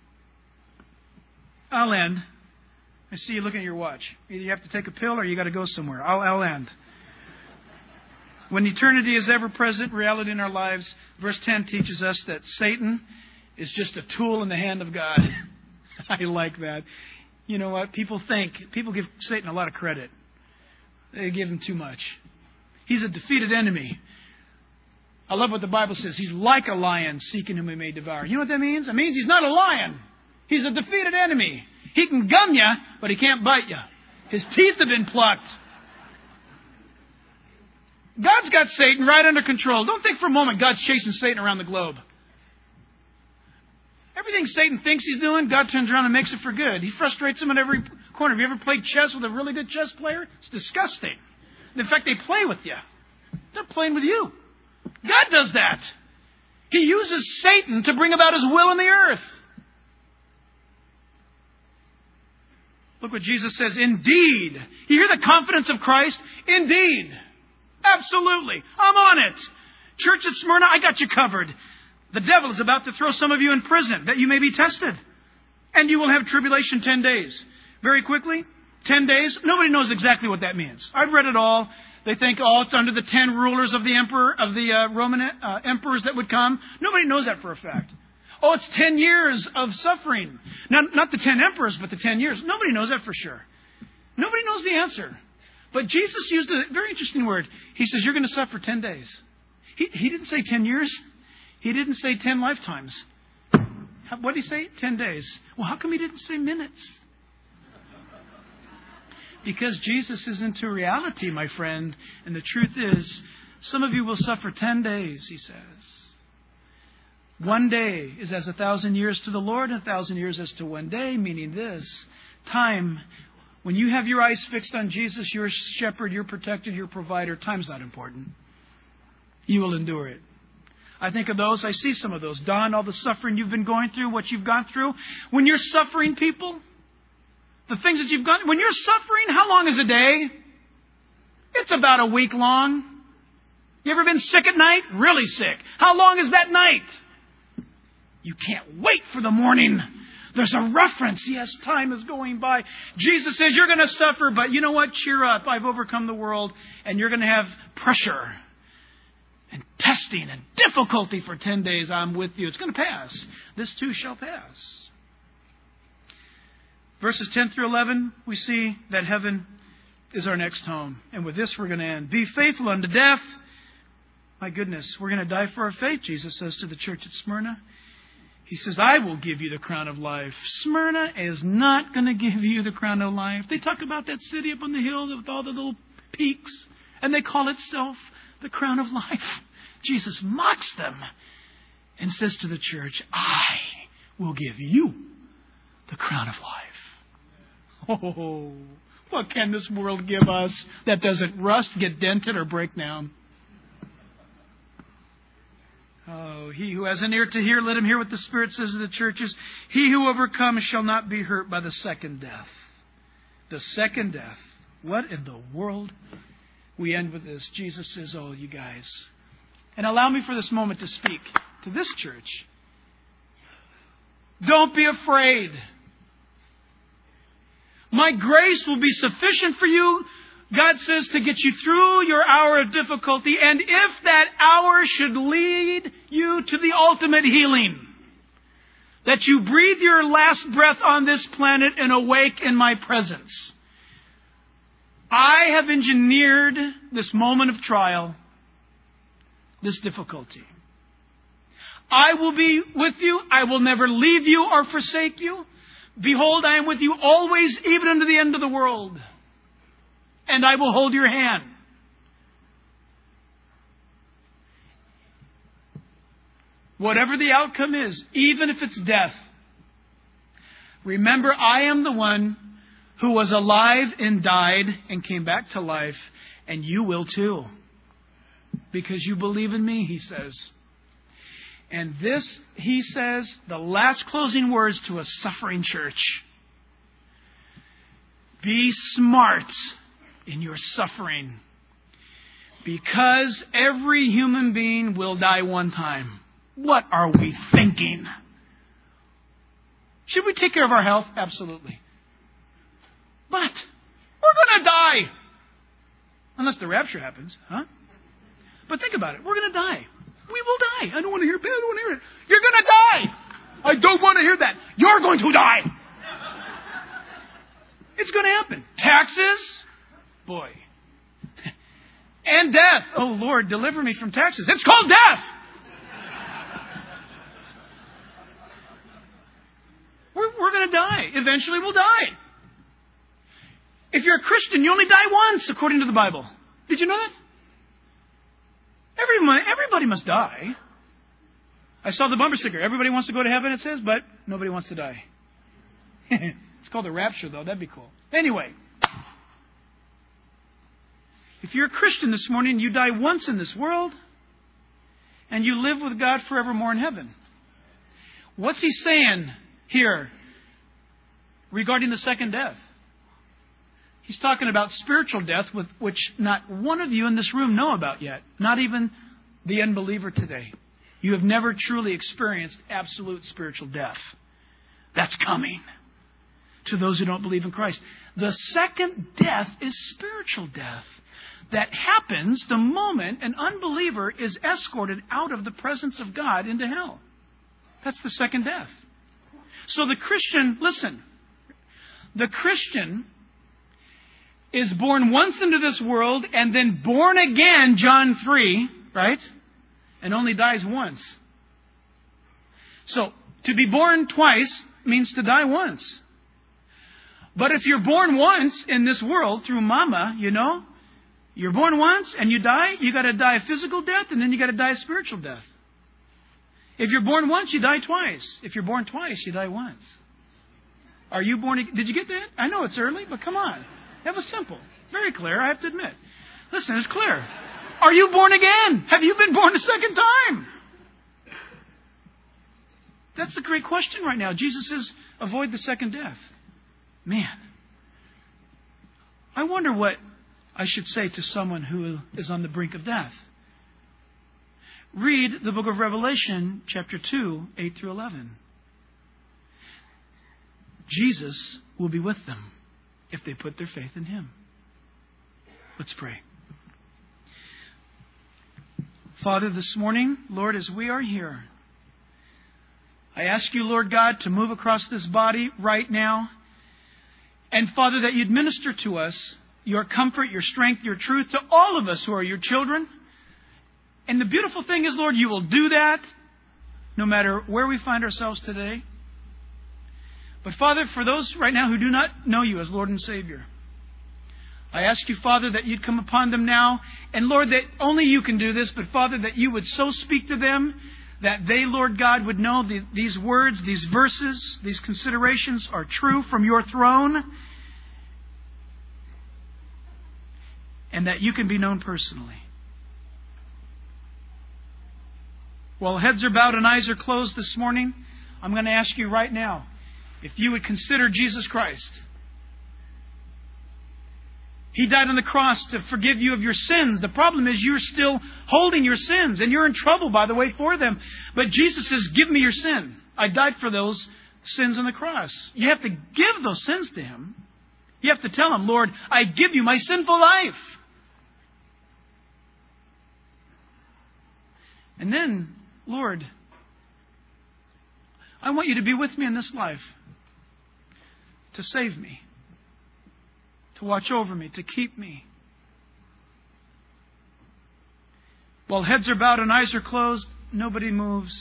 I'll end. I see you looking at your watch. Either you have to take a pill or you got to go somewhere. I'll end. When eternity is ever-present reality in our lives, verse 10 teaches us that Satan is just a tool in the hand of God. I like that. You know what? People give Satan a lot of credit. They give him too much. He's a defeated enemy. I love what the Bible says. He's like a lion seeking whom he may devour. You know what that means? It means he's not a lion. He's a defeated enemy. He can gum you, but he can't bite you. His teeth have been plucked. God's got Satan right under control. Don't think for a moment God's chasing Satan around the globe. Everything Satan thinks he's doing, God turns around and makes it for good. He frustrates him at every corner. Have you ever played chess with a really good chess player? It's disgusting. In fact, they play with you. They're playing with you. God does that. He uses Satan to bring about His will in the earth. Look what Jesus says. Indeed. You hear the confidence of Christ? Indeed. Absolutely. I'm on it. Church at Smyrna, I got you covered. The devil is about to throw some of you in prison that you may be tested. And you will have tribulation 10 days. Very quickly, 10 days. Nobody knows exactly what that means. I've read it all. They think, it's under the 10 rulers of the Roman emperors that would come. Nobody knows that for a fact. It's 10 years of suffering. Not the 10 emperors, but the 10 years. Nobody knows that for sure. Nobody knows the answer. But Jesus used a very interesting word. He says, you're going to suffer 10 days. He didn't say 10 years. He didn't say 10 lifetimes. What did He say? 10 days. Well, how come He didn't say minutes? Because Jesus is into reality, my friend. And the truth is, some of you will suffer 10 days, He says. 1 day is as 1,000 years to the Lord, and 1,000 years as to 1 day, meaning this. Time, when you have your eyes fixed on Jesus, your shepherd, your protector, your provider, time's not important. You will endure it. I think of those, I see some of those. Don, all the suffering you've been going through, what you've gone through. When you're suffering, people, the things that you've gone through, when you're suffering, how long is a day? It's about a week long. You ever been sick at night? Really sick. How long is that night? You can't wait for the morning. There's a reference. Yes, time is going by. Jesus says, you're going to suffer, but you know what? Cheer up. I've overcome the world, and you're going to have pressure and testing and difficulty for 10 days. I'm with you. It's going to pass. This too shall pass. Verses 10 through 11, we see that heaven is our next home. And with this, we're going to end. Be faithful unto death. My goodness, we're going to die for our faith, Jesus says to the church at Smyrna. He says, I will give you the crown of life. Smyrna is not going to give you the crown of life. They talk about that city up on the hill with all the little peaks, and they call itself the crown of life. Jesus mocks them and says to the church, I will give you the crown of life. Oh, what can this world give us that doesn't rust, get dented, or break down? Oh, he who has an ear to hear, let him hear what the Spirit says to the churches. He who overcomes shall not be hurt by the second death. The second death. What in the world? We end with this. Jesus says, you guys. And allow me for this moment to speak to this church. Don't be afraid. My grace will be sufficient for you. God says to get you through your hour of difficulty, and if that hour should lead you to the ultimate healing, that you breathe your last breath on this planet and awake in my presence. I have engineered this moment of trial, this difficulty. I will be with you. I will never leave you or forsake you. Behold, I am with you always, even unto the end of the world. And I will hold your hand. Whatever the outcome is, even if it's death, remember, I am the one who was alive and died and came back to life, and you will too. Because you believe in me, he says. And this, he says, the last closing words to a suffering church. Be smart in your suffering. Because every human being will die one time. What are we thinking? Should we take care of our health? Absolutely. But we're going to die. Unless the rapture happens, huh? But think about it. We're going to die. We will die. I don't want to hear it. I don't want to hear it. You're going to die. I don't want to hear that. You're going to die. It's going to happen. Taxes? Boy. And death. Oh, Lord, deliver me from taxes. It's called death. We're going to die. Eventually we'll die. If you're a Christian, you only die once, according to the Bible. Did you know that? Everybody must die. I saw the bumper sticker. Everybody wants to go to heaven, it says, but nobody wants to die. It's called the rapture, though. That'd be cool. Anyway, if you're a Christian this morning, you die once in this world, and you live with God forevermore in heaven. What's he saying here regarding the second death? He's talking about spiritual death, which not one of you in this room know about yet. Not even the unbeliever today. You have never truly experienced absolute spiritual death. That's coming to those who don't believe in Christ. The second death is spiritual death. That happens the moment an unbeliever is escorted out of the presence of God into hell. That's the second death. So the Christian, listen, the Christian is born once into this world and then born again, John 3, right? And only dies once. So, to be born twice means to die once. But if you're born once in this world through mama, you know, you're born once and you die, you got to die a physical death and then you got to die a spiritual death. If you're born once, you die twice. If you're born twice, you die once. Are you born again? Did you get that? I know it's early, but come on. That was simple. Very clear, I have to admit. Listen, it's clear. Are you born again? Have you been born a second time? That's the great question right now. Jesus says, avoid the second death. Man. I wonder what I should say to someone who is on the brink of death. Read the book of Revelation, chapter 2, 8 through 11. Jesus will be with them if they put their faith in Him. Let's pray. Father, this morning, Lord, as we are here, I ask you, Lord God, to move across this body right now. And Father, that you'd minister to us your comfort, your strength, your truth to all of us who are your children. And the beautiful thing is, Lord, you will do that no matter where we find ourselves today. But Father, for those right now who do not know you as Lord and Savior, I ask you, Father, that you'd come upon them now. And Lord, that only you can do this, but Father, that you would so speak to them that they, Lord God, would know these words, these verses, these considerations are true from your throne. And that you can be known personally. While heads are bowed and eyes are closed this morning, I'm going to ask you right now, if you would consider Jesus Christ. He died on the cross to forgive you of your sins. The problem is you're still holding your sins, and you're in trouble, by the way, for them. But Jesus says, give me your sin. I died for those sins on the cross. You have to give those sins to Him. You have to tell Him, Lord, I give you my sinful life. And then, Lord, I want you to be with me in this life, to save me, to watch over me, to keep me. While heads are bowed and eyes are closed, nobody moves.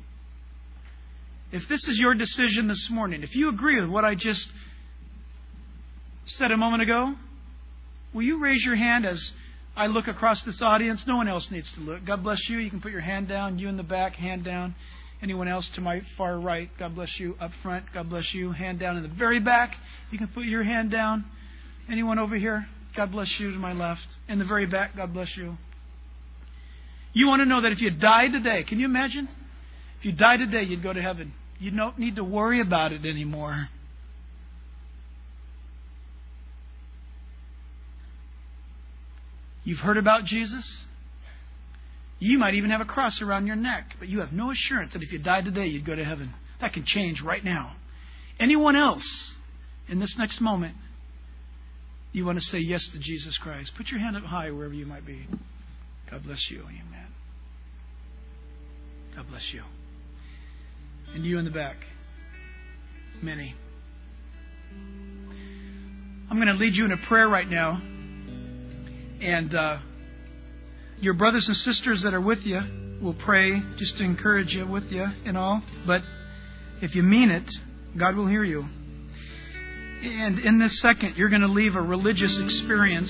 If this is your decision this morning, if you agree with what I just said a moment ago, will you raise your hand as I look across this audience? No one else needs to look. God bless you. You can put your hand down. You in the back, hand down. Anyone else to my far right? God bless you. Up front, God bless you. Hand down in the very back. You can put your hand down. Anyone over here? God bless you to my left. In the very back, God bless you. You want to know that if you died today, can you imagine? If you died today, you'd go to heaven. You don't need to worry about it anymore. You've heard about Jesus. You might even have a cross around your neck, but you have no assurance that if you died today, you'd go to heaven. That can change right now. Anyone else in this next moment, you want to say yes to Jesus Christ? Put your hand up high wherever you might be. God bless you. Amen. God bless you. And you in the back. Many. I'm going to lead you in a prayer right now. And your brothers and sisters that are with you will pray just to encourage you with you and all. But if you mean it, God will hear you. And in this second, you're going to leave a religious experience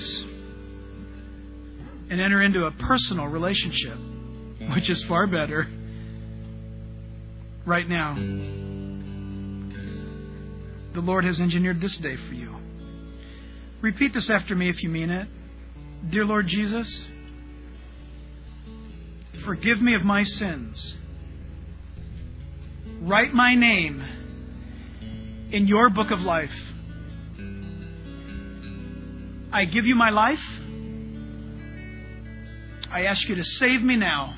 and enter into a personal relationship, which is far better right now. The Lord has engineered this day for you. Repeat this after me if you mean it. Dear Lord Jesus, forgive me of my sins. Write my name in your book of life. I give you my life. I ask you to save me now.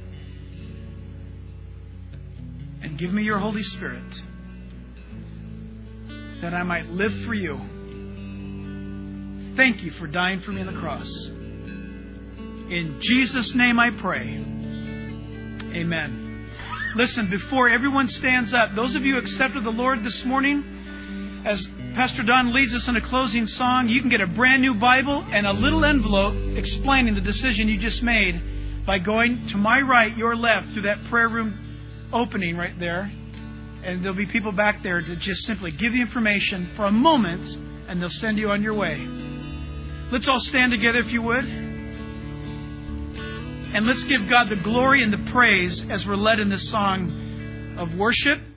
And give me your Holy Spirit, that I might live for you. Thank you for dying for me on the cross. In Jesus' name I pray. Amen. Listen, before everyone stands up, those of you who accepted the Lord this morning, as Pastor Don leads us in a closing song, you can get a brand new Bible and a little envelope explaining the decision you just made by going to my right, your left, through that prayer room opening right there. And there'll be people back there to just simply give you information for a moment, and they'll send you on your way. Let's all stand together if you would. And let's give God the glory and the praise as we're led in this song of worship.